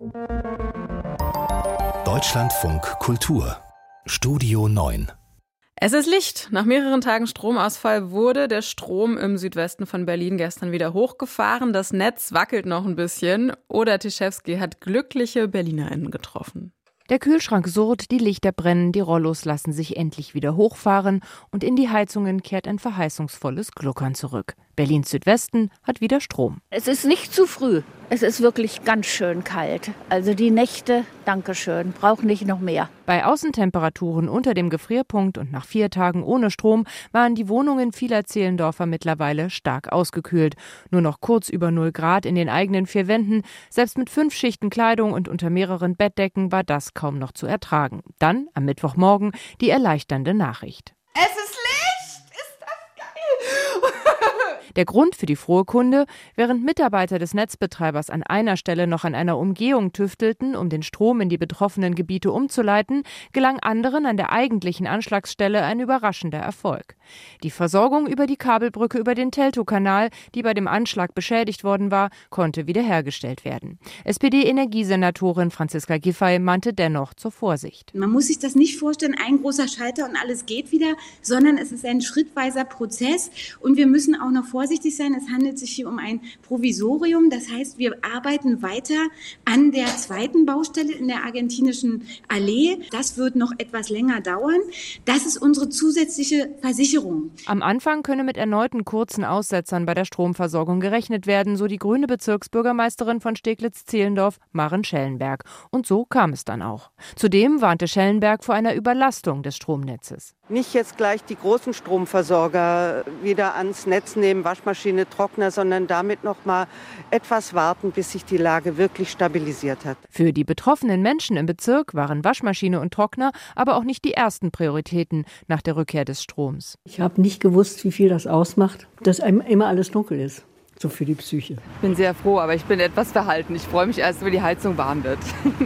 Deutschlandfunk Kultur Studio 9. Es ist Licht. Nach mehreren Tagen Stromausfall wurde der Strom im Südwesten von Berlin gestern wieder hochgefahren. Das Netz wackelt noch ein bisschen. Oda Tischewski hat glückliche BerlinerInnen getroffen. Der Kühlschrank surrt, die Lichter brennen, die Rollos lassen sich endlich wieder hochfahren und in die Heizungen kehrt ein verheißungsvolles Gluckern zurück. Berlins Südwesten hat wieder Strom. Es ist nicht zu früh. Es ist wirklich ganz schön kalt. Also die Nächte, Dankeschön, brauchen nicht noch mehr. Bei Außentemperaturen unter dem Gefrierpunkt und nach 4 Tagen ohne Strom waren die Wohnungen vieler Zehlendorfer mittlerweile stark ausgekühlt. Nur noch kurz über 0 Grad in den eigenen 4 Wänden. Selbst mit 5 Schichten Kleidung und unter mehreren Bettdecken war das kaum noch zu ertragen. Dann, am Mittwochmorgen, die erleichternde Nachricht. Es ist Licht! Ist das geil! Der Grund für die frohe Kunde: während Mitarbeiter des Netzbetreibers an einer Stelle noch an einer Umgehung tüftelten, um den Strom in die betroffenen Gebiete umzuleiten, gelang anderen an der eigentlichen Anschlagsstelle ein überraschender Erfolg. Die Versorgung über die Kabelbrücke über den Teltow-Kanal, die bei dem Anschlag beschädigt worden war, konnte wiederhergestellt werden. SPD-Energiesenatorin Franziska Giffey mahnte dennoch zur Vorsicht. Man muss sich das nicht vorstellen, ein großer Schalter und alles geht wieder, sondern es ist ein schrittweiser Prozess und wir müssen auch noch vorsichtig sein. Es handelt sich hier um ein Provisorium. Das heißt, wir arbeiten weiter an der zweiten Baustelle in der argentinischen Allee. Das wird noch etwas länger dauern. Das ist unsere zusätzliche Versicherung. Am Anfang könne mit erneuten kurzen Aussetzern bei der Stromversorgung gerechnet werden, so die grüne Bezirksbürgermeisterin von Steglitz-Zehlendorf, Maren Schellenberg. Und so kam es dann auch. Zudem warnte Schellenberg vor einer Überlastung des Stromnetzes. Nicht jetzt gleich die großen Stromversorger wieder ans Netz nehmen, Waschmaschine, Trockner, sondern damit noch mal etwas warten, bis sich die Lage wirklich stabilisiert hat. Für die betroffenen Menschen im Bezirk waren Waschmaschine und Trockner aber auch nicht die ersten Prioritäten nach der Rückkehr des Stroms. Ich habe nicht gewusst, wie viel das ausmacht, dass einem immer alles dunkel ist. So für die Psyche. Ich bin sehr froh, aber ich bin etwas verhalten. Ich freue mich erst, wenn die Heizung warm wird.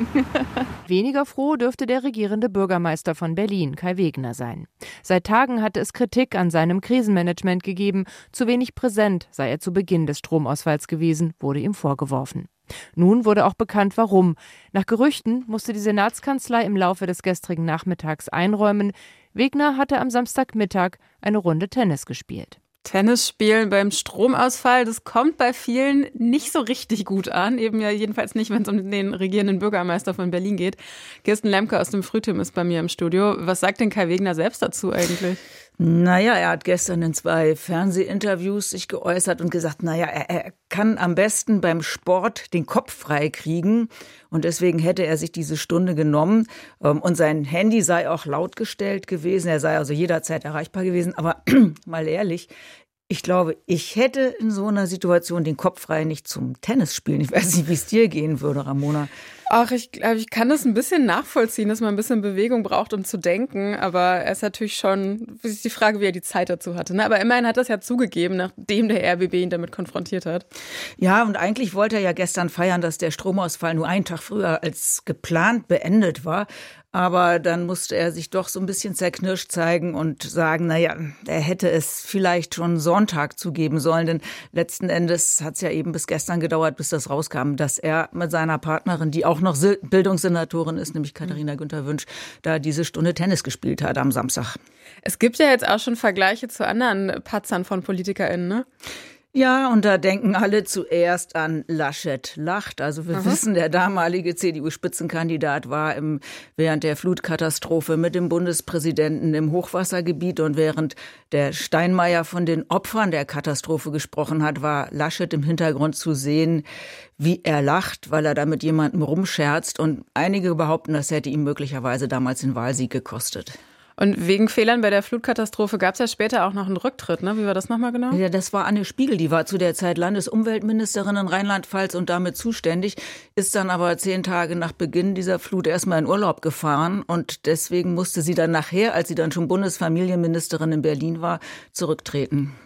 Weniger froh dürfte der regierende Bürgermeister von Berlin, Kai Wegner, sein. Seit Tagen hatte es Kritik an seinem Krisenmanagement gegeben. Zu wenig präsent sei er zu Beginn des Stromausfalls gewesen, wurde ihm vorgeworfen. Nun wurde auch bekannt, warum. Nach Gerüchten musste die Senatskanzlei im Laufe des gestrigen Nachmittags einräumen, Wegner hatte am Samstagmittag eine Runde Tennis gespielt. Tennis spielen beim Stromausfall, das kommt bei vielen nicht so richtig gut an. Eben ja jedenfalls nicht, wenn es um den regierenden Bürgermeister von Berlin geht. Kirsten Lemke aus dem Frühtim ist bei mir im Studio. Was sagt denn Kai Wegner selbst dazu eigentlich? Naja, er hat gestern in 2 Fernsehinterviews sich geäußert und gesagt, er kann am besten beim Sport den Kopf frei kriegen und deswegen hätte er sich diese Stunde genommen und sein Handy sei auch laut gestellt gewesen, er sei also jederzeit erreichbar gewesen, aber mal ehrlich, ich glaube, ich hätte in so einer Situation den Kopf frei nicht zum Tennis spielen. Ich weiß nicht, wie es dir gehen würde, Ramona. Ach, ich glaube, ich kann das ein bisschen nachvollziehen, dass man ein bisschen Bewegung braucht, um zu denken. Aber es ist natürlich schon, ist die Frage, wie er die Zeit dazu hatte. Ne? Aber immerhin hat er es ja zugegeben, nachdem der RBB ihn damit konfrontiert hat. Ja, und eigentlich wollte er ja gestern feiern, dass der Stromausfall nur einen Tag früher als geplant beendet war. Aber dann musste er sich doch so ein bisschen zerknirscht zeigen und sagen, er hätte es vielleicht schon Sonntag zugeben sollen. Denn letzten Endes hat es ja eben bis gestern gedauert, bis das rauskam, dass er mit seiner Partnerin, die auch noch Bildungssenatorin ist, nämlich Katharina Günther-Wünsch, da diese Stunde Tennis gespielt hat am Samstag. Es gibt ja jetzt auch schon Vergleiche zu anderen Patzern von PolitikerInnen, ne? Ja, und da denken alle zuerst an Laschet lacht. Also wir wissen, der damalige CDU-Spitzenkandidat war während der Flutkatastrophe mit dem Bundespräsidenten im Hochwassergebiet. Und während der Steinmeier von den Opfern der Katastrophe gesprochen hat, war Laschet im Hintergrund zu sehen, wie er lacht, weil er da mit jemandem rumscherzt. Und einige behaupten, das hätte ihm möglicherweise damals den Wahlsieg gekostet. Und wegen Fehlern bei der Flutkatastrophe gab es ja später auch noch einen Rücktritt, ne? Wie war das nochmal genau? Ja, das war Anne Spiegel, die war zu der Zeit Landesumweltministerin in Rheinland-Pfalz und damit zuständig, ist dann aber 10 Tage nach Beginn dieser Flut erstmal in Urlaub gefahren und deswegen musste sie dann nachher, als sie dann schon Bundesfamilienministerin in Berlin war, zurücktreten.